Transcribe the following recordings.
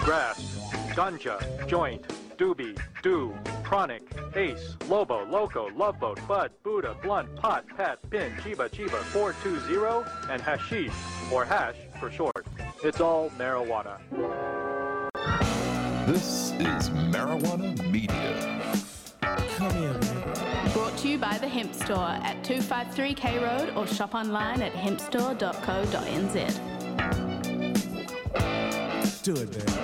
grass, ganja, joint, doobie, do, chronic, ace, lobo, loco, love boat, bud, Buddha, blunt, pot, pat, pin, chiba, 420, and hashish, or hash for short. It's all marijuana. This is Marijuana Media. Come here, man. Brought to you by The Hemp Store at 253 K Road or shop online at hempstore.co.nz. Do it, man.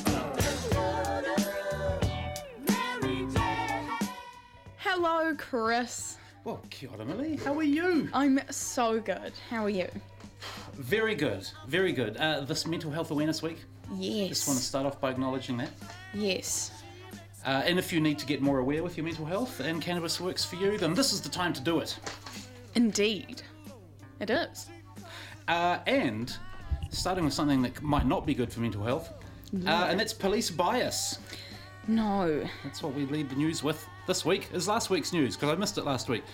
Hello, Chris. Well, kia ora, Millie. How are you? I'm so good. How are you? Very good, very good. This Mental Health Awareness Week, Yes. just want to start off by acknowledging that. Yes. And if you need to get more aware with your mental health and cannabis works for you, then this is the time to do it. Indeed. It is. And starting with something that might not be good for mental health, and that's police bias. No. That's what we lead the news with this week, is last week's news, because I missed it last week.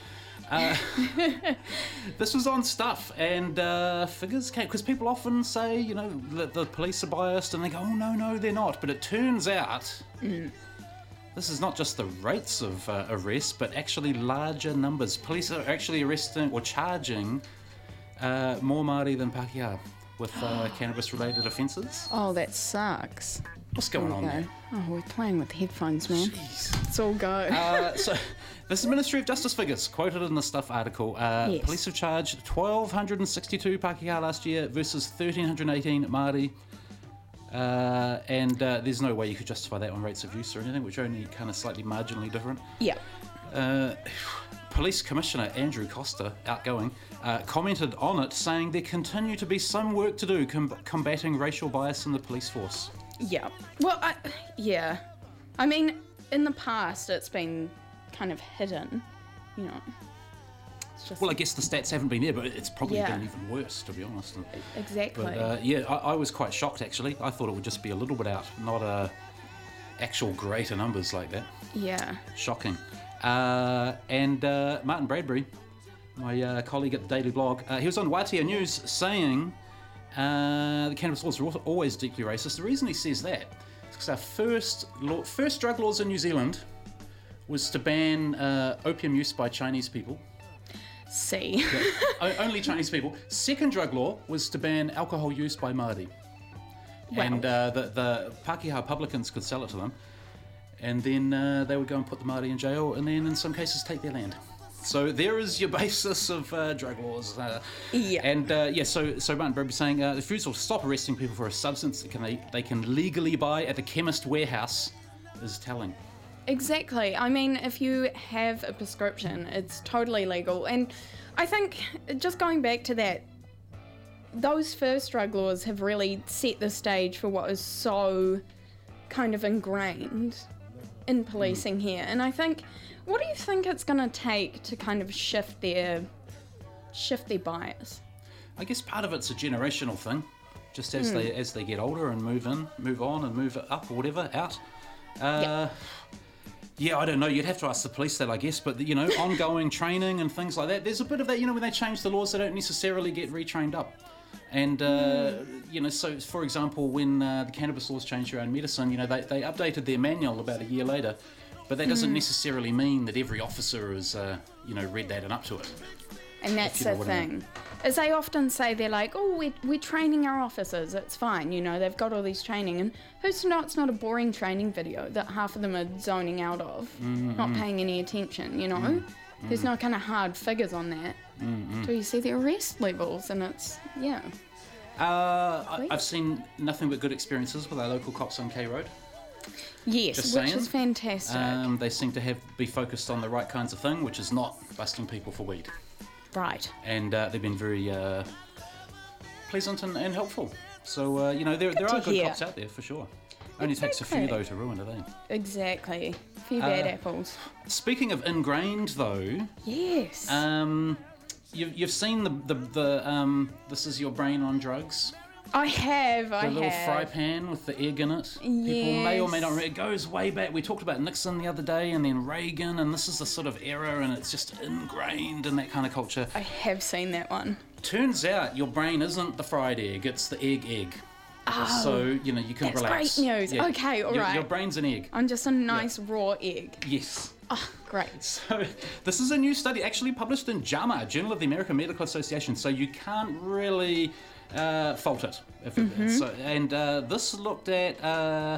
This was on Stuff, and figures came, because people often say, you know, that the police are biased, and they go, oh, no, they're not. But it turns out this is not just the rates of arrest, but actually larger numbers. Police are actually arresting or charging more Māori than Pākehā with cannabis-related offences. Oh, that sucks. What's going on there? Oh, we're playing with headphones, man. Jeez. Let's all go. So, this is Ministry of Justice figures, quoted in the Stuff article. Yes. Police have charged 1,262 Pākehā last year versus 1,318 Māori. And there's no way you could justify that on rates of use or anything, which are only kind of slightly marginally different. Yeah. Police Commissioner Andrew Costa, outgoing, commented on it, saying there continue to be some work to do combating racial bias in the police force. Yeah. Well, yeah. I mean, in the past, it's been kind of hidden, you know. It's just Well, I guess the stats haven't been there, but it's probably Yeah. been even worse, to be honest. exactly. But I was quite shocked, actually. I thought it would just be a little bit out, not actual greater numbers like that. Yeah. Shocking. And Martin Bradbury, my colleague at the Daily Blog, he was on Wātea News saying the cannabis laws are always deeply racist. The reason he says that is because our first drug laws in New Zealand was to ban opium use by Chinese people. See. Only Chinese people. Second drug law was to ban alcohol use by Māori. Wow. And the Pākehā publicans could sell it to them. And then they would go and put the Māori in jail, and then in some cases take their land. So there is your basis of drug laws. Yeah. And so Martin Bradbury saying the refusal to stop arresting people for a substance that they can legally buy at the chemist warehouse is telling. Exactly. I mean, if you have a prescription, it's totally legal. And I think, just going back to that, those first drug laws have really set the stage for what is so kind of ingrained in policing here. And I think, what do you think it's going to take to kind of shift their bias? I guess part of it's a generational thing. Just as they get older and move on and move up or whatever, out. Yeah, I don't know. You'd have to ask the police that, I guess. But, you know, ongoing training and things like that. There's a bit of that, you know, when they change the laws, they don't necessarily get retrained up. And, you know, so, for example, when the cannabis laws changed around medicine, you know, they updated their manual about a year later. But that doesn't necessarily mean that every officer has, you know, read that and up to it. And that's you know the what I mean. thing. As they often say, they're like, oh, we're training our officers, it's fine, you know, they've got all these training. And who's to know it's not a boring training video that half of them are zoning out of, not paying any attention, you know? There's no kind of hard figures on that. So you see the arrest levels, and it's, yeah. I've seen nothing but good experiences with our local cops on K Road. Yes, Just which saying. is fantastic. They seem to be focused on the right kinds of thing, which is not busting people for weed. Right. And they've been very pleasant and helpful. So, you know, there are good hear. cops out there, for sure. Only takes a few, Exactly. though, to ruin it, eh? Exactly. A few bad apples. Speaking of ingrained, though, Yes. you've seen the This Is Your Brain on Drugs? I have. The little fry pan with the egg in it. People may or may not remember. It goes way back. We talked about Nixon the other day, and then Reagan, and this is the sort of era, and it's just ingrained in that kind of culture. I have seen that one. Turns out your brain isn't the fried egg, it's the egg. So, you know, you can that's relax. great news. Okay, all right. Your brain's an egg. I'm just a nice raw egg. Yes. Oh, great. So this is a new study actually published in JAMA, Journal of the American Medical Association, so you can't really fault it. This looked at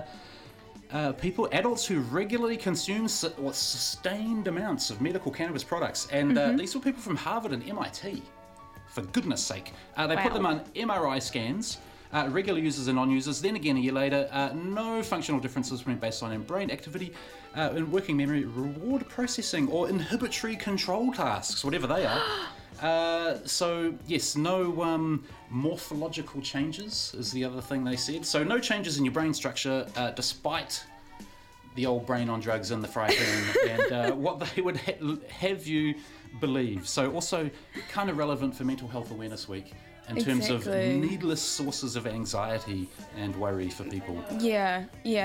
adults who regularly consume sustained amounts of medical cannabis products, and these were people from Harvard and MIT, for goodness sake. They put them on MRI scans, regular users and non-users, then again a year later, no functional differences between baseline and brain activity, in working memory, reward processing, or inhibitory control tasks, whatever they are. So yes, no morphological changes is the other thing they said. So no changes in your brain structure, despite the old brain on drugs in the fry pan, and what they would have you believe. So also kind of relevant for Mental Health Awareness Week in terms of needless sources of anxiety and worry for people. Yeah.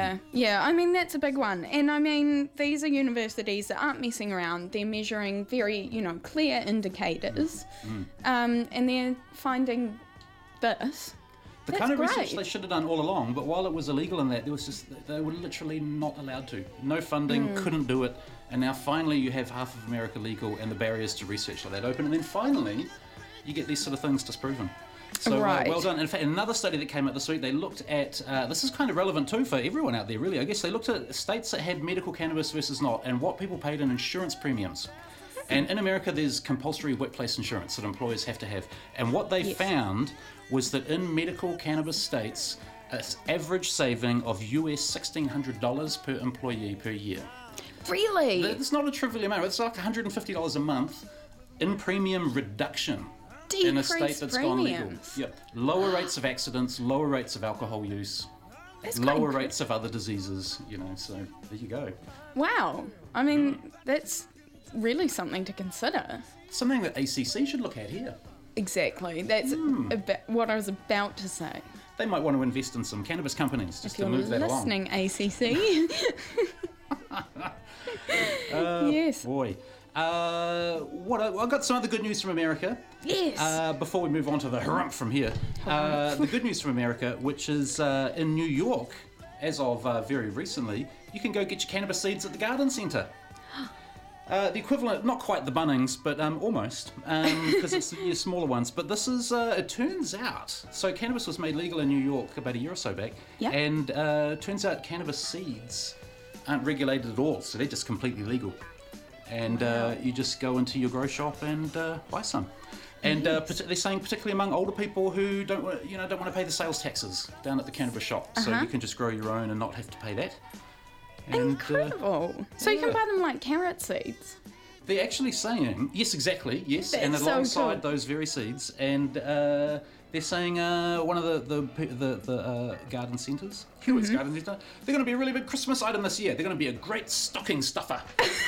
I mean, that's a big one. And I mean, these are universities that aren't messing around. They're measuring very, clear indicators. And they're finding this. The kind of research they should have done all along, but while it was illegal in that, they were literally not allowed to. No funding, couldn't do it. And now finally you have half of America legal and the barriers to research like that open. And then finally, you get these sort of things disproven. So well done. In fact, another study that came out this week, they looked at, this is kind of relevant too for everyone out there really, I guess. They looked at states that had medical cannabis versus not, and what people paid in insurance premiums. And in America, there's compulsory workplace insurance that employers have to have. And what they found was that in medical cannabis states, an average saving of US $1,600 per employee per year. Really? It's not a trivial amount. It's like $150 a month in premium reduction. In a state that's gone legal. Yep. Lower rates of accidents, lower rates of alcohol use, lower rates of other diseases, so there you go. Wow. I mean, that's really something to consider. Something that ACC should look at here. Exactly. That's what I was about to say. They might want to invest in some cannabis companies just to move that along. If you're listening, ACC. Yes. Boy. I've got some other good news from America. Yes. Before we move on to the harumph from here, the good news from America, which is in New York, as of very recently, you can go get your cannabis seeds at the garden centre. The equivalent, not quite the Bunnings, but almost, because it's the smaller ones. But this is, it turns out, so cannabis was made legal in New York about a year or so back, and it turns out cannabis seeds aren't regulated at all, so they're just completely legal. And you just go into your grow shop and buy some. And they're saying particularly among older people who don't want to pay the sales taxes down at the cannabis shop, so you can just grow your own and not have to pay that. And, incredible. So you can buy them like carrot seeds. They're actually saying yes, exactly, yes, and alongside those very seeds, and they're saying one of the garden centres, Hewitt's Garden Centre, they're going to be a really big Christmas item this year. They're going to be a great stocking stuffer.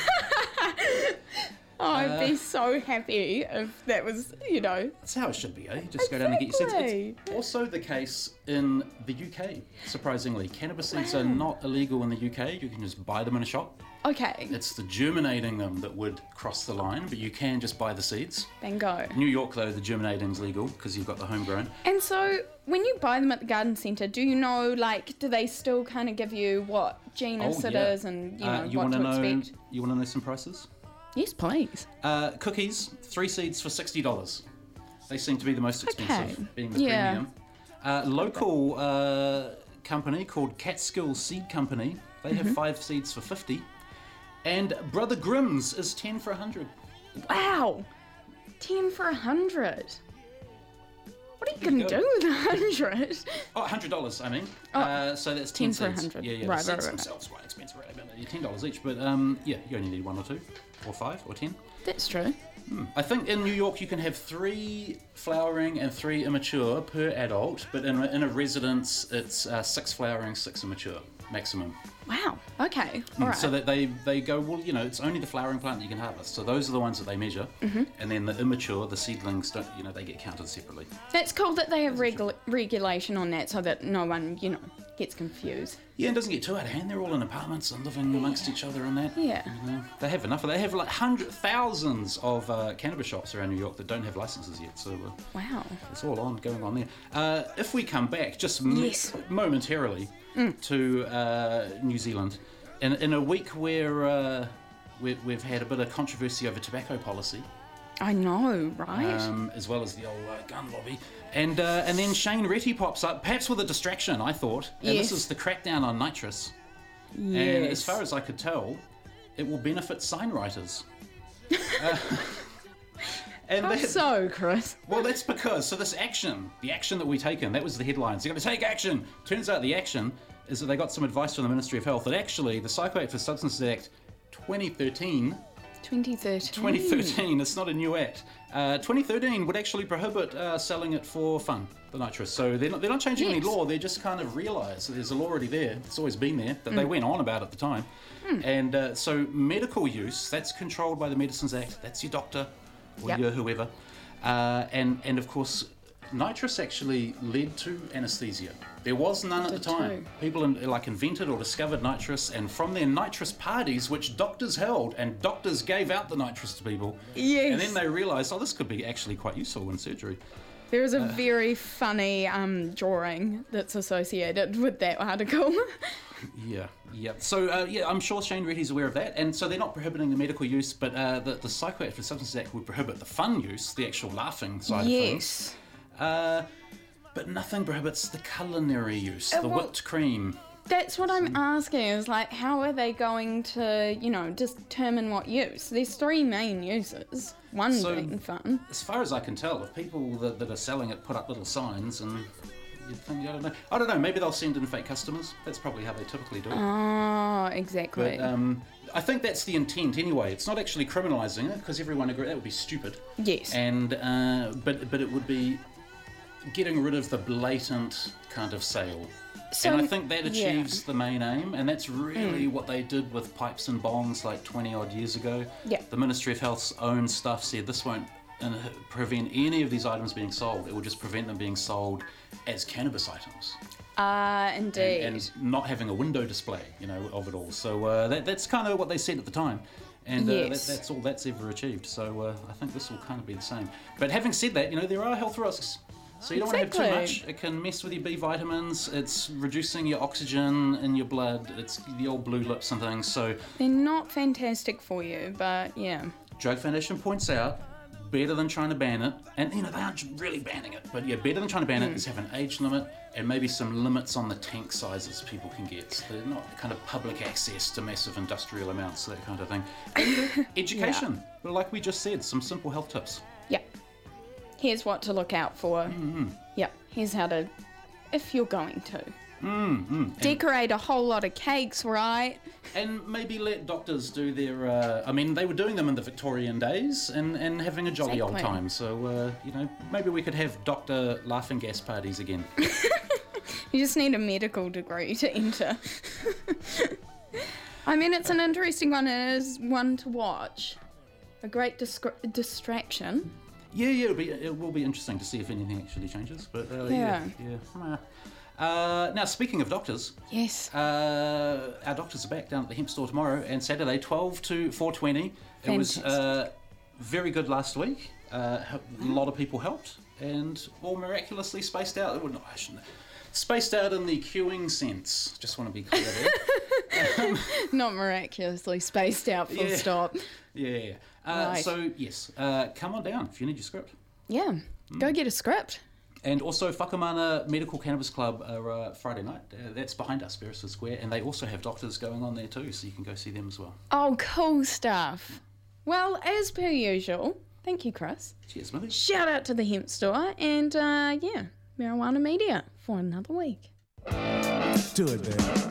I'd be so happy if that was, That's how it should be, eh? Just go down and get your seeds. It's also the case in the UK, surprisingly. Cannabis seeds are not illegal in the UK. You can just buy them in a shop. Okay. It's the germinating them that would cross the line, but you can just buy the seeds. Bingo. New York, though, the germinating's legal because you've got the homegrown. And so when you buy them at the garden centre, do you know, do they still kind of give you what genus it is and, what to expect? You want to know some prices? Yes, please. Cookies, 3 seeds for $60. They seem to be the most expensive, being the premium. Local company called Catskill Seed Company, they have 5 seeds for $50. And Brother Grimm's is 10 for $100. Wow, 10 for $100. What are you going to do with 100? Oh, $100, I mean. So that's 10 for seeds. 100. Yeah. Right, the seeds themselves quite expensive, right? About $10 each, but you only need 1 or 2, or 5, or 10. That's true. I think in New York you can have 3 flowering and 3 immature per adult, but in a residence it's 6 flowering, 6 immature maximum. Wow. Okay. All right. So that they go, well, you know, it's only the flowering plant that you can harvest. So those are the ones that they measure. Mm-hmm. And then the immature, the seedlings, don't, you know, they get counted separately. That's cool that they have regulation on that so that no one, you know, gets confused. Yeah, and doesn't get too out of hand. They're all in apartments and living amongst each other and that. Yeah. You know, they have enough. They have like thousands of cannabis shops around New York that don't have licenses yet. So Wow. it's all going on there. If we come back just Yes. momentarily to New Zealand, in a week where we've had a bit of controversy over tobacco policy, I know, right? as well as the old gun lobby, and then Shane Retty pops up, perhaps with a distraction, I thought, and Yes. this is the crackdown on nitrous. Yes. And as far as I could tell, it will benefit sign writers. And How that- so, Chris? well, that's because, so this action, the action that we taken, that was the headlines. They're going to take action. Turns out the action is that they got some advice from the Ministry of Health that actually the Psychoactive Substances Act 2013, 2013. it's not a new act. 2013 would actually prohibit selling it for fun, the nitrous. So they're not changing any Yes. law. They just kind of realised that there's a law already there. It's always been there that they went on about at the time. And so medical use, that's controlled by the Medicines Act. That's your doctor or Yep. your whoever. And of course, nitrous actually led to anaesthesia. There was none at the Did time. too. People invented or discovered nitrous, and from their nitrous parties, which doctors held, and doctors gave out the nitrous to people. Yes. And then they realised, oh, this could be actually quite useful in surgery. There is a very funny drawing that's associated with that article. Yeah. So, I'm sure Shane Retty's aware of that. And so they're not prohibiting the medical use, but the Psychoactive Substances Act would prohibit the fun use, the actual laughing side of things. Yes. But nothing prohibits the culinary use, the well- whipped cream. That's what I'm asking, is like, how are they going to, you know, determine what use? There's three main uses. One So- being fun. As far as I can tell, if people that are selling it put up little signs and you'd think, I don't know, maybe they'll send in fake customers. That's probably how they typically do it. Oh, exactly. But I think that's the intent anyway. It's not actually criminalising it because everyone agrees that would be stupid. Yes. And but it would be getting rid of the blatant kind of sale. So, and I think that yeah. achieves the main aim, and that's really what they did with pipes and bongs like 20 odd years ago. Yeah. The Ministry of Health's own stuff said this won't prevent any of these items being sold. It will just prevent them being sold as cannabis items. Indeed. And not having a window display, you know, of it all. So that's kind of what they said at the time. And Yes. that's all that's ever achieved. So I think this will kind of be the same. But having said that, you know, there are health risks. So you don't want to have too Exactly. much. It can mess with your B vitamins. It's reducing your oxygen in your blood. It's the old blue lips and things. So They're not fantastic for you, but yeah. Drug Foundation points out, better than trying to ban it, and you know, they aren't really banning it, but yeah, better than trying to ban it is have an age limit and maybe some limits on the tank sizes people can get. So they're not kind of public access to massive industrial amounts, that kind of thing. And education, but like we just said, some simple health tips. Yep. Here's what to look out for. Yep. Here's how to, if you're going to. Decorate a whole lot of cakes, right? And maybe let doctors do their, I mean, they were doing them in the Victorian days and having a jolly old Exactly. time. So, you know, maybe we could have doctor laughing gas parties again. You just need a medical degree to enter. I mean, it's an interesting one. It is one to watch. A great distraction. Yeah, it will be interesting to see if anything actually changes. But Yeah. Now, speaking of doctors, Yes. our doctors are back down at the Hemp Store tomorrow and Saturday, 12 to 4:20. It was very good last week. A lot of people helped, and all miraculously spaced out. Well, no, I shouldn't. Spaced out in the queuing sense. Just want to be clear there. Not miraculously spaced out, full Yeah. stop. Yeah. Right. So, yes, come on down if you need your script. Yeah. Go get a script. And also, Whakamana Medical Cannabis Club are Friday night. That's behind us, Beresford Square. And they also have doctors going on there too, so you can go see them as well. Oh, cool stuff. Well, as per usual, thank you, Chris. Cheers, Millie. Shout out to the Hemp Store and, Marijuana Media for another week. Do it, man.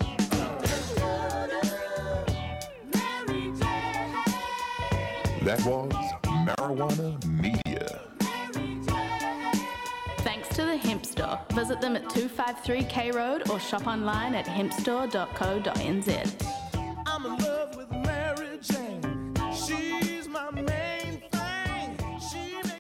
That was Marijuana Media. Thanks to the Hemp Store Store. Visit them at 253 K Road or shop online at hempstore.co.nz. I'm in love.